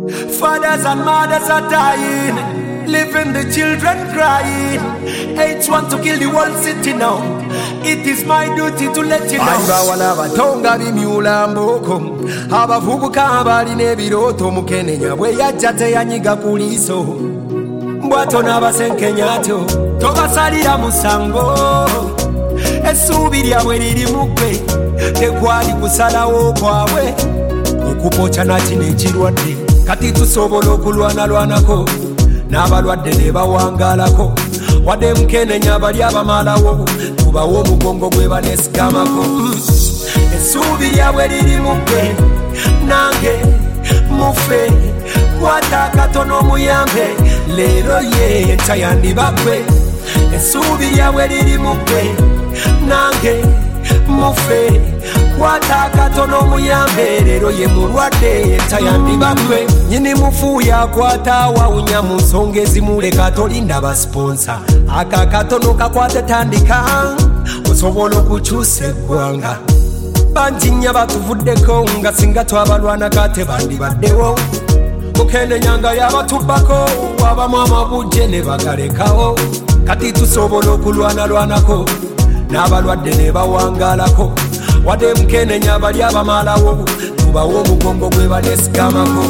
Fathers and mothers are dying, leaving the children crying. H want to kill the whole city now. It is my duty to let you know. Aibawala batonga bimyula mboko abavubuka abalina ebiroto mukenenya bwe yajja teyanyiga ku liiso mbwato n'abasenkenyatyo tobasalira musango essuubi lyabwe liri mugwe tekwali kusalawo kwabwe okupokya nakino ekirwadde kati tusobola okulwanalwanako n'abalwadde ne bawangalako wadde mukenenya bali abamalawo tubawo omugongo gwe banesigamako essuubi lyabwe liri mugwe nange mufe kwata akatono muyambe leero ye tayandibagwe essuubi lyabwe liri mugwe nange mufe kwata akatono muyambe leero ye mulwadde tayandibagwe nyini mufuuya akwata awawunya mu nsonga ezimuleka tolinda basponsa akakatono kakwate tandika osobola okukyusa eggwanga banjinya batuvuddeko nga singa twabalwana kate bandibaddewo mukenenyanga yabatubbako wabamu amabujje ne bagalekawo kati tusobola okulwanalwanako n'abalwadde ne bawangalako wadde mukenenya bali abamalawo tubawo omugongo gwe banesigamako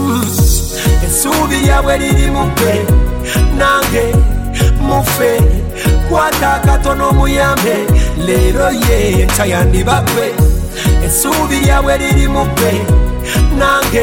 essuubi lyabwe liri mugwe nange mufe kwata akatono muyambe leero ye tayandibagwe essuubi lyabwe liri mugwe nange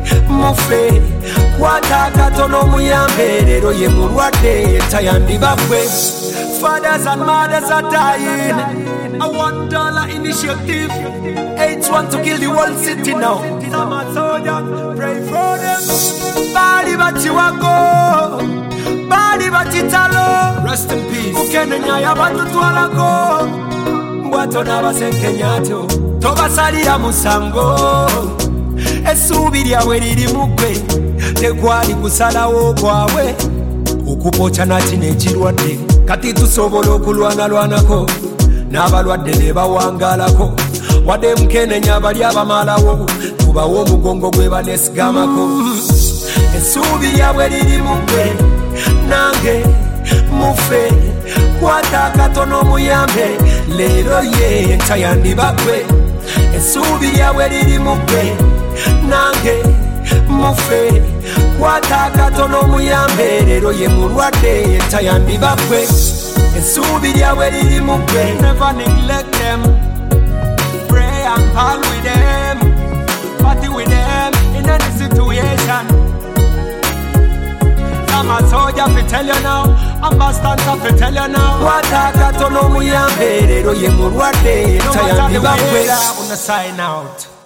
mufe kwata akatono muyambe leero ye mulwadde tayandibagwe. Fathers and mothers are dying. A $1 initiative. H want to kill the whole city now. I'm a soldier, pray for them. Bali bachiwako, bali bachitalo. Rest in peace. Mukenenya yabatutwalako. Mbwato n'abasenkenyatyo tobasalira musango. Essuubi lyabwe liri mugwe tekwali kusalawo kwabwe okupokya nakino ekirwadde kati tusobola okulwanalwanako n'abalwadde ne bawangalako wadde mukenenya bali abamalawo tubawo omugongo gwe banesigamako essuubi lyabwe liri mugwe nange mufe kwata akatono muyambe leero ye tayandibagwe essuubi lyabwe liri mugwe nange mufe kwata akatono muyambe leero ye mulwadde tayandibagwe essuubi lyabwe liri mugwe. Never neglect them, pray and call with them, party with them in any situation. I'm a soldier fi tell you now, I'm a stanza fi tell you now. Kwata akatono muyambe leero ye mulwadde tayandibagwe. On the sign out.